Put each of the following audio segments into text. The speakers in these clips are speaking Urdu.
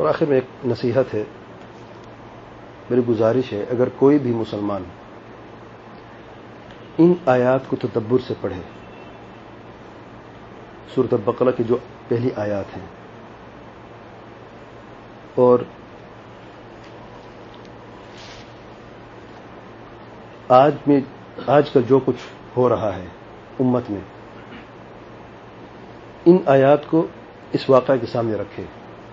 اور آخر میں ایک نصیحت ہے، میری گزارش ہے، اگر کوئی بھی مسلمان ان آیات کو تدبر سے پڑھے، سورۃ البقرہ کی جو پہلی آیات ہیں، اور آج کل جو کچھ ہو رہا ہے امت میں، ان آیات کو اس واقعہ کے سامنے رکھے.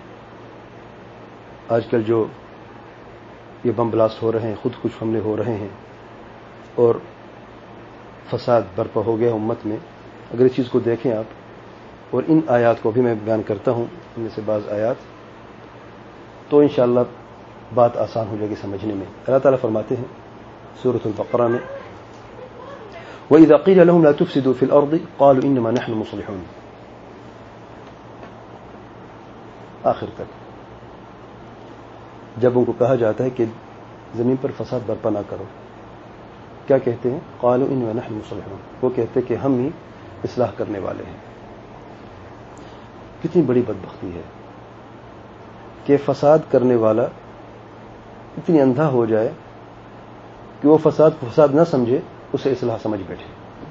آج کل جو یہ بم بلاسٹ ہو رہے ہیں، خود کش حملے ہو رہے ہیں اور فساد برپا ہو گیا امت میں، اگر اس چیز کو دیکھیں آپ اور ان آیات کو بھی میں بیان کرتا ہوں، ان میں سے بعض آیات، تو انشاءاللہ بات آسان ہو جائے گی سمجھنے میں. اللہ تعالیٰ فرماتے ہیں سورۃ البقرہ میں، وَإِذَا قِيلَ لَهُمْ لَا تُفْسِدُوا فِي الْأَرْضِ قَالُوا إِنَّمَا نَحْنُ مُصْلِحُونَ، آخر تک جب ان کو کہا جاتا ہے کہ زمین پر فساد برپا نہ کرو، کیا کہتے ہیں؟ قالوا انما نحن مصلحون، وہ کہتے ہیں کہ ہم ہی اصلاح کرنے والے ہیں. کتنی بڑی بدبختی ہے کہ فساد کرنے والا اتنی اندھا ہو جائے کہ وہ فساد کو فساد نہ سمجھے، اسے اصلاح سمجھ بیٹھے.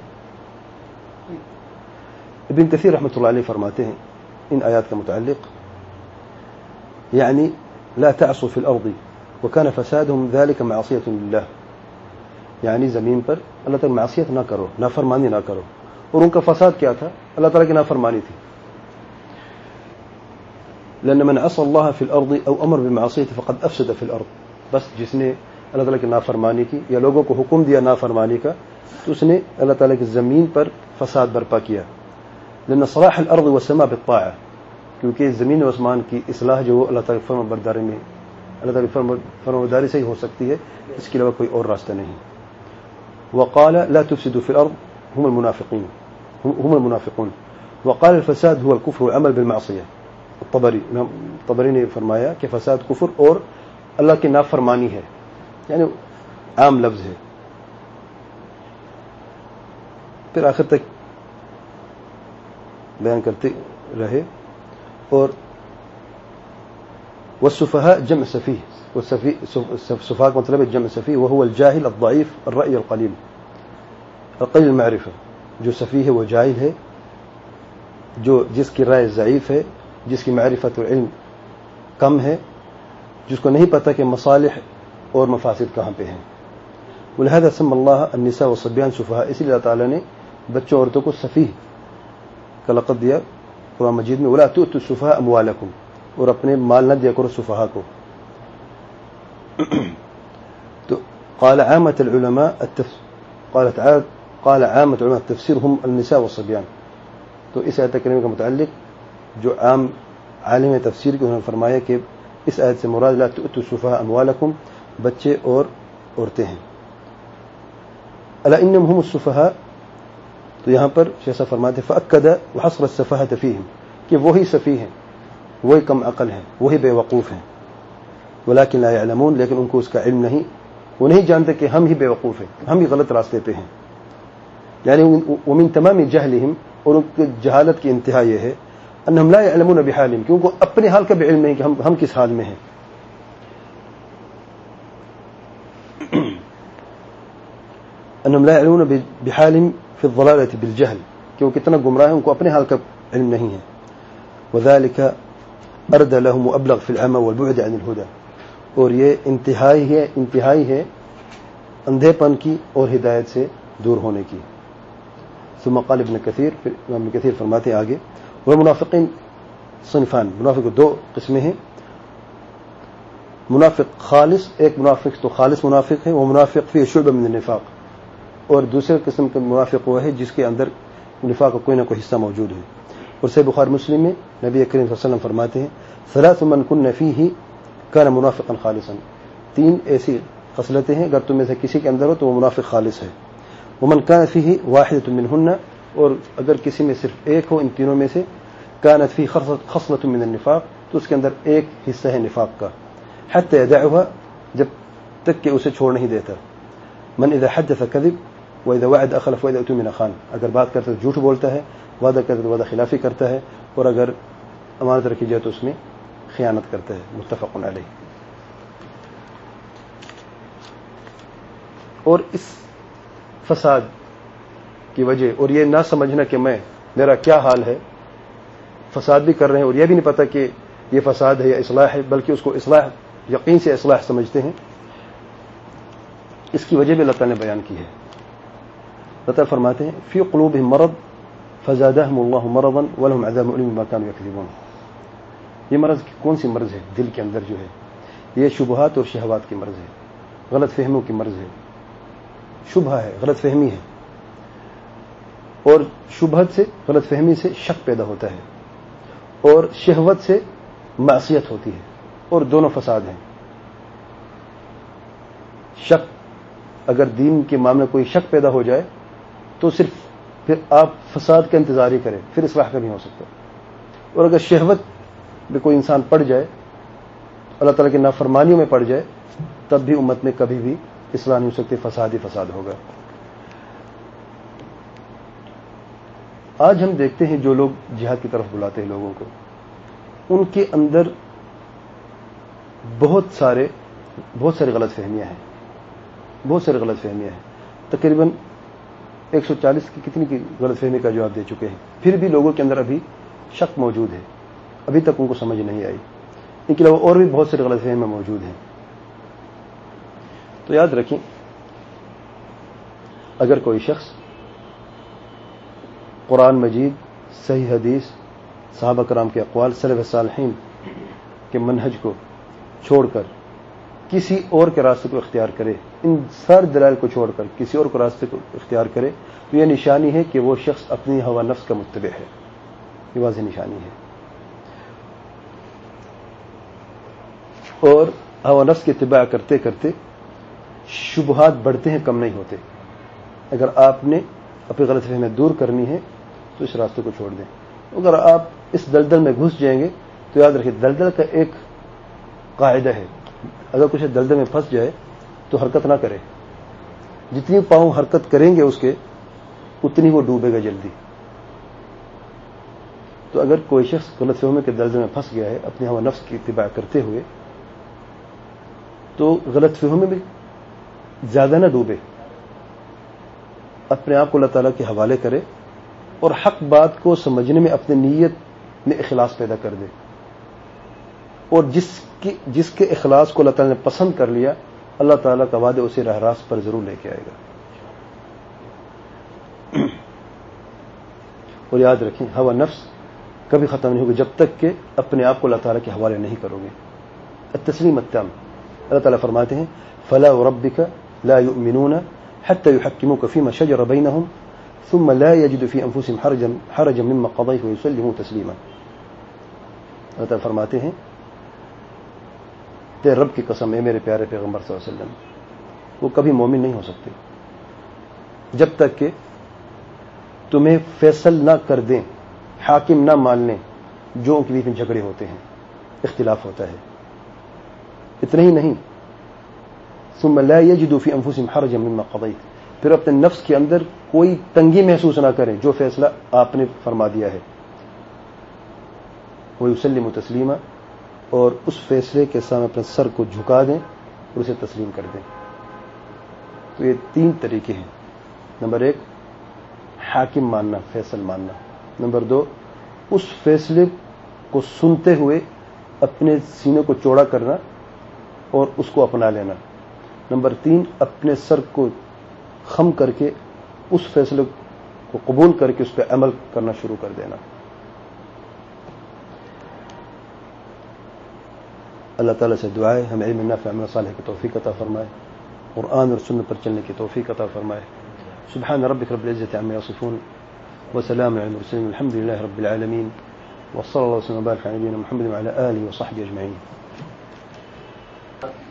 ابن کثیر رحمۃ اللہ علیہ فرماتے ہیں ان آیات کا متعلق، یعنی لا تعصوا في الأرض وكان فسادهم ذلك معصية لله، یعنی زمین پر اللہ تعالیٰ معصیت نہ کرو، نافرمانی نہ کرو. اور ان کا فساد کیا تھا؟ اللہ تعالیٰ کی نافرمانی تھی. لأن من عصى الله في الأرض أو أمر بمعصيته فقد أفسد في الأرض، بس جس نے اللہ تعالیٰ کی نافرمانی کی یا لوگوں کو حکم دیا نافرمانی کا، تو اس نے اللہ تعالیٰ کی زمین پر فساد برپا کیا. لأن صلاح الأرض والسماء بالطاعة، کیونکہ زمین و آسمان کی اصلاح جو اللہ تعالیٰ کی فرما برداری میں، اللہ تعالیٰ کی فرما برداری سے ہی ہو سکتی ہے، اس کے علاوہ کوئی اور راستہ نہیں. وقال لا تفسدوا في الأرض هم المنافقون وقال الفساد هو الكفر والعمل بالمعصية. الطبری نے فرمایا کہ فساد کفر اور اللہ کی نافرمانی ہے، یعنی عام لفظ ہے. پھر آخر تک بیان کرتے رہے. اور والسفهاء جمع سفيه، والسفهاء کا مطلب ہے جمع سفيه، وهو الجاهل الضعيف الرأي القليل المعرفة. جو سفیہ ہے وہ جاہل ہے، جو جس کی رائے ضعیف ہے، جس کی معرفت و علم کم ہے، جس کو نہیں پتہ کہ مصالح اور مفاسد کہاں پہ ہیں. ولہذا سمى الله النساء والصبيان سفهاء، اسی لیے اللہ تعالیٰ نے بچوں عورتوں کو سفیہ کا لقب دیا قرآن مجید میں. ولا تؤتوا السفهاء اموالكم، اور اپنے مال نہ دیا کرو سفہاء کو. تو قال عامة العلماء التفسير هم النساء والصبيان. تو اس آیت کریمہ کا متعلق جو عام عالم تفسیر کے انہوں نے فرمایا کہ اس آیت سے مراد لا تؤتوا السفهاء اموالكم، بچے اور عورتیں ہیں. الا انهم هم السفهاء، تو یہاں پر شیخ صاحب فرماتے فأکد وحصر السفاهة فيهم، کہ وہی سفیہ ہیں، وہی کم عقل ہیں، وہی بے وقوف ہیں. ولكن لا يعلمون، لیکن ان کو اس کا علم نہیں، وہ نہیں جانتے کہ ہم ہی بے وقوف ہیں، ہم ہی غلط راستے پہ ہیں. یعنی ومن تمام جہلهم، اور ان کی جہالت کی انتہا یہ ہے انہم لا يعلمون بحالهم، کہ ان کو اپنے حال کا بھی علم نہیں کہ ہم کس حال میں ہیں. انہم لا يعلمون بحالهم في الضلالة بالجهل، کہ وہ کتنا گمراہ ہیں، ان کو اپنے حال کا علم نہیں ہے. وذلك أردى لهم وأبلغ في العمى والبعد عن الهدى، اور یہ انتہائی ہے اندھے پن کی اور ہدایت سے دور ہونے کی. ثم قال ابن کثیر فرماتے ہیں آگے، والمنافقین صنفان، منافق دو قسمیں ہیں. منافق خالص، ایک منافق تو خالص منافق ہے، وہ منافق فی شعبہ من النفاق، اور دوسرے قسم کا منافق وہ ہے جس کے اندر نفاق کا کوئی نہ کوئی حصہ موجود ہے. اور صحیح بخاری مسلم میں نبی کریم صلی اللہ علیہ وسلم فرماتے ہیں ثلاث من کن فیہ کان منافقا خالصا، تین ایسی خصلتیں ہیں اگر تم میں سے کسی کے اندر ہو تو وہ منافق خالص ہے. ومن کان فیہ واحدۃ منہن، اور اگر کسی میں صرف ایک ہو ان تینوں میں سے، کانت فیہ خصلۃ من النفاق، تو اس کے اندر ایک حصہ ہے نفاق کا. حتی یدعها، جب تک کہ اسے چھوڑ نہیں دیتا. من اذا حدث کذب وَإِذَا وَعَدَ أَخْلَفَ وَإِذَا اؤْتُمِنَ خَانَ، اگر بات کرتا ہے تو جھوٹ بولتا ہے، وعدہ کرتا ہے تو وعدہ خلافی کرتا ہے، اور اگر امانت رکھی جائے تو اس میں خیانت کرتا ہے. متفق علیہ. اور اس فساد کی وجہ اور یہ نہ سمجھنا کہ میرا کیا حال ہے، فساد بھی کر رہے ہیں اور یہ بھی نہیں پتہ کہ یہ فساد ہے یا اصلاح ہے، بلکہ اس کو اصلاح یقین سے اصلاح سمجھتے ہیں. اس کی وجہ بھی اللہ تعالیٰ نے بیان کی ہے. اللہ تعالیٰ فرماتے ہیں فی قلوبہم مرض فزادہم اللہ مرضا ولہم عذاب علیم بما کانوا یکذبون. یہ مرض کون سی مرض ہے؟ دل کے اندر جو ہے یہ شبہات اور شہوات کی مرض ہے، غلط فہمیوں کی مرض ہے. شبہ ہے، غلط فہمی ہے، اور شبہت سے، غلط فہمی سے شک پیدا ہوتا ہے، اور شہوت سے معصیت ہوتی ہے، اور دونوں فساد ہیں. شک، اگر دین کے معاملے کوئی شک پیدا ہو جائے تو صرف پھر آپ فساد کا انتظار ہی کریں، پھر اصلاح کا نہیں ہو سکتا. اور اگر شہوت میں کوئی انسان پڑ جائے، اللہ تعالیٰ کی نافرمانیوں میں پڑ جائے، تب بھی امت میں کبھی بھی اصلاح نہیں ہو سکتی، فساد ہی فساد ہوگا. آج ہم دیکھتے ہیں جو لوگ جہاد کی طرف بلاتے ہیں لوگوں کو، ان کے اندر بہت سارے غلط فہمیاں ہیں، بہت سارے غلط فہمیاں ہیں. تقریباً 140 کی کتنی کی غلط فہمی کا جواب دے چکے ہیں. پھر بھی لوگوں کے اندر ابھی شک موجود ہے، ابھی تک ان کو سمجھ نہیں آئی. ان کے علاوہ اور بھی بہت سارے غلط فہمیاں موجود ہیں. تو یاد رکھیں، اگر کوئی شخص قرآن مجید، صحیح حدیث، صحابہ کرام کے اقوال، سلف صالحین کے منہج کو چھوڑ کر کسی اور کے راستے کو اختیار کرے، ان سارے دلائل کو چھوڑ کر کسی اور کے راستے کو اختیار کرے، تو یہ نشانی ہے کہ وہ شخص اپنی ہوا نفس کا متبع ہے. یہ واضح نشانی ہے. اور ہوا نفس کی اتباع کرتے کرتے شبہات بڑھتے ہیں، کم نہیں ہوتے. اگر آپ نے اپنی غلط فہمی دور کرنی ہے تو اس راستے کو چھوڑ دیں. اگر آپ اس دلدل میں گھس جائیں گے تو یاد رکھیں، دلدل کا ایک قاعدہ ہے، اگر کچھ دلدل میں پھنس جائے تو حرکت نہ کرے. جتنی پاؤں حرکت کریں گے اس کے، اتنی وہ ڈوبے گا جلدی. تو اگر کوئی شخص غلط فہمی کے دلدل میں پھنس گیا ہے اپنی ہوا نفس کی اتباع کرتے ہوئے، تو غلط فہمی میں زیادہ نہ ڈوبے، اپنے آپ کو اللہ تعالیٰ کے حوالے کرے اور حق بات کو سمجھنے میں اپنی نیت میں اخلاص پیدا کر دے. اور جس کے اخلاص کو اللہ تعالیٰ نے پسند کر لیا، اللہ تعالیٰ کا وعدہ اسے راہ راست پر ضرور لے کے آئے گا. اور یاد رکھیں، ہوا نفس کبھی ختم نہیں ہوگی جب تک کہ اپنے آپ کو اللہ تعالیٰ کے حوالے نہیں کرو گے. التسلیم التام. اللہ تعالیٰ فرماتے ہیں فلا وربك لا يؤمنون حتى يحكموك فيما شجر بينهم ثم لا يجدوا في انفسهم حرجا مما قضيت ويسلموا تسليما. اللہ تعالیٰ فرماتے ہیں تیرے رب کی قسم ہے میرے پیارے پیغمبر صلی اللہ علیہ وسلم، وہ کبھی مومن نہیں ہو سکتے جب تک کہ تمہیں فیصل نہ کر دیں، حاکم نہ مان لیں جو ان کے بیچ میں جھگڑے ہوتے ہیں، اختلاف ہوتا ہے. اتنا ہی نہیں، ثم لا يجدوا في انفسهم حرجا مما قضيت، پھر اپنے نفس کے اندر کوئی تنگی محسوس نہ کریں جو فیصلہ آپ نے فرما دیا ہے. ويسلموا تسلیما، اور اس فیصلے کے سامنے اپنے سر کو جھکا دیں اور اسے تسلیم کر دیں. تو یہ 3 طریقے ہیں. نمبر 1 حاکم ماننا، فیصل ماننا. نمبر 2 اس فیصلے کو سنتے ہوئے اپنے سینے کو چوڑا کرنا اور اس کو اپنا لینا. نمبر 3 اپنے سر کو خم کر کے اس فیصلے کو قبول کر کے اس پہ عمل کرنا شروع کر دینا. اللہ تعالیٰ سے دعا ہے ہمیں علم نافع عمل صالح کی توفیق عطا فرمائے، قرآن اور سنت پر چلنے کی توفیق عطا فرمائے. سبحان ربک رب العزة عما یصفون وسلام علی المرسلین والحمد للہ رب العالمین وصلی اللہ وسلم وبارک علی نبینا محمد وعلی آلہ وصحبہ اجمعین.